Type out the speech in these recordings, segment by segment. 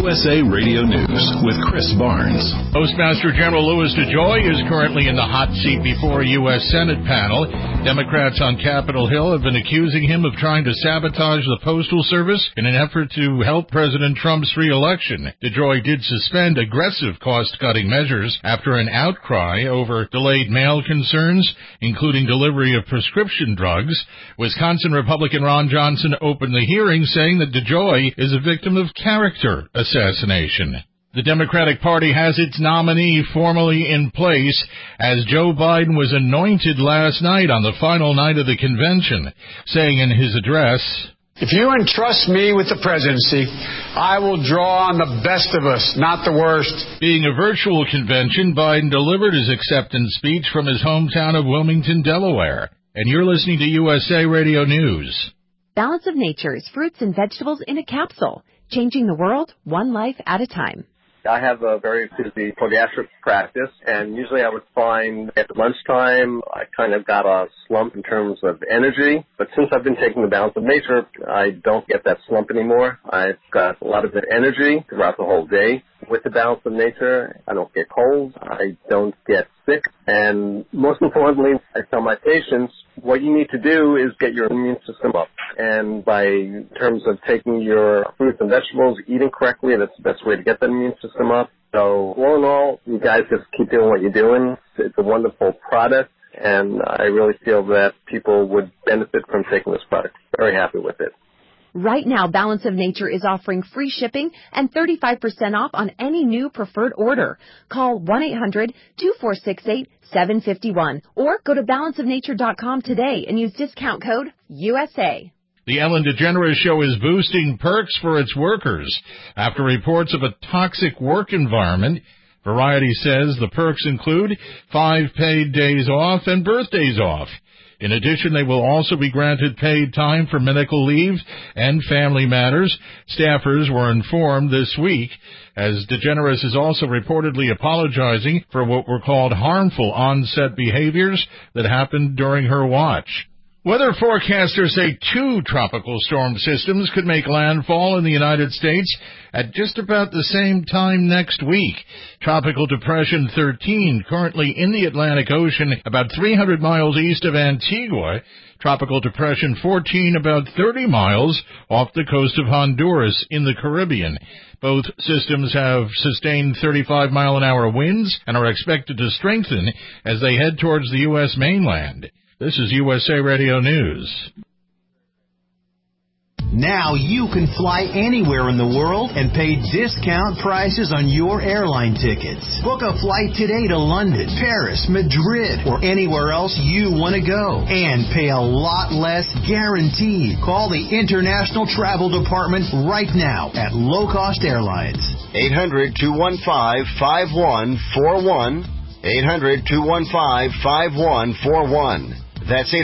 USA Radio News with Chris Barnes. Postmaster General Louis DeJoy is currently in the hot seat before a U.S. Senate panel. Democrats on Capitol Hill have been accusing him of trying to sabotage the Postal Service in an effort to help President Trump's re-election. DeJoy did suspend aggressive cost-cutting measures after an outcry over delayed mail concerns, including delivery of prescription drugs. Wisconsin Republican Ron Johnson opened the hearing saying that DeJoy is a victim of character assassination. The Democratic Party has its nominee formally in place as Joe Biden was anointed last night on the final night of the convention, saying in his address, "If you entrust me with the presidency, I will draw on the best of us, not the worst." Being a virtual convention, Biden delivered his acceptance speech from his hometown of Wilmington, Delaware. And you're listening to USA Radio News. Balance of Nature's fruits and vegetables in a capsule, changing the world one life at a time. I have a very busy podiatric practice, and usually I would find at lunchtime I kind of got a slump in terms of energy. But since I've been taking the Balance of Nature, I don't get that slump anymore. I've got a lot of energy throughout the whole day. With the Balance of Nature, I don't get colds, I don't get sick, and most importantly, I tell my patients, what you need to do is get your immune system up. And in terms of taking your fruits and vegetables, eating correctly, that's the best way to get the immune system up. So all in all, you guys just keep doing what you're doing. It's a wonderful product, and I really feel that people would benefit from taking this product. Very happy with it. Right now, Balance of Nature is offering free shipping and 35% off on any new preferred order. Call 1-800-2468-751 or go to balanceofnature.com today and use discount code USA. The Ellen DeGeneres Show is boosting perks for its workers after reports of a toxic work environment. Variety says the perks include 5 paid days off and birthdays off. In addition, they will also be granted paid time for medical leave and family matters. Staffers were informed this week, as DeGeneres is also reportedly apologizing for what were called harmful on-set behaviors that happened during her watch. Weather forecasters say 2 tropical storm systems could make landfall in the United States at just about the same time next week. Tropical Depression 13, currently in the Atlantic Ocean, about 300 miles east of Antigua. Tropical Depression 14, about 30 miles off the coast of Honduras in the Caribbean. Both systems have sustained 35-mile-an-hour winds and are expected to strengthen as they head towards the U.S. mainland. This is USA Radio News. Now you can fly anywhere in the world and pay discount prices on your airline tickets. Book a flight today to London, Paris, Madrid, or anywhere else you want to go. And pay a lot less guaranteed. Call the International Travel Department right now at Low Cost Airlines. 800-215-5141. 800-215-5141. That's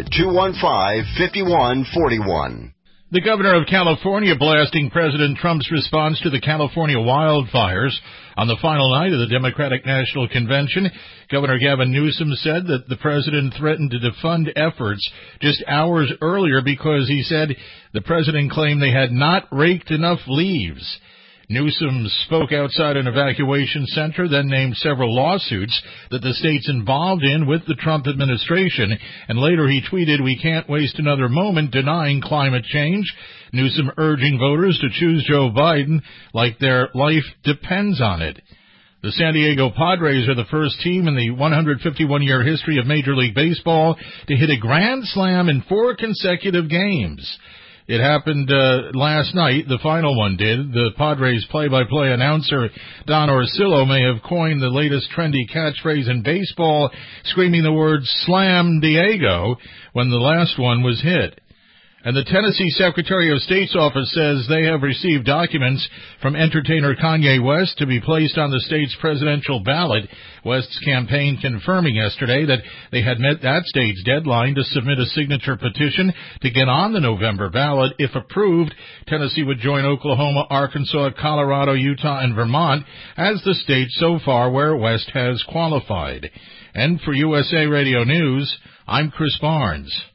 800-215-5141. The governor of California blasting President Trump's response to the California wildfires. On the final night of the Democratic National Convention, Governor Gavin Newsom said that the president threatened to defund efforts just hours earlier because he said the president claimed they had not raked enough leaves. Newsom spoke outside an evacuation center, then named several lawsuits that the state's involved in with the Trump administration, and later he tweeted, "We can't waste another moment denying climate change." Newsom urging voters to choose Joe Biden like their life depends on it. The San Diego Padres are the first team in the 151-year history of Major League Baseball to hit a grand slam in 4 consecutive games. It happened last night. The final one did. The Padres play-by-play announcer Don Orsillo may have coined the latest trendy catchphrase in baseball, screaming the words "Slam Diego" when the last one was hit. And the Tennessee Secretary of State's office says they have received documents from entertainer Kanye West to be placed on the state's presidential ballot. West's campaign confirming yesterday that they had met that state's deadline to submit a signature petition to get on the November ballot. If approved, Tennessee would join Oklahoma, Arkansas, Colorado, Utah, and Vermont as the states so far where West has qualified. And for USA Radio News, I'm Chris Barnes.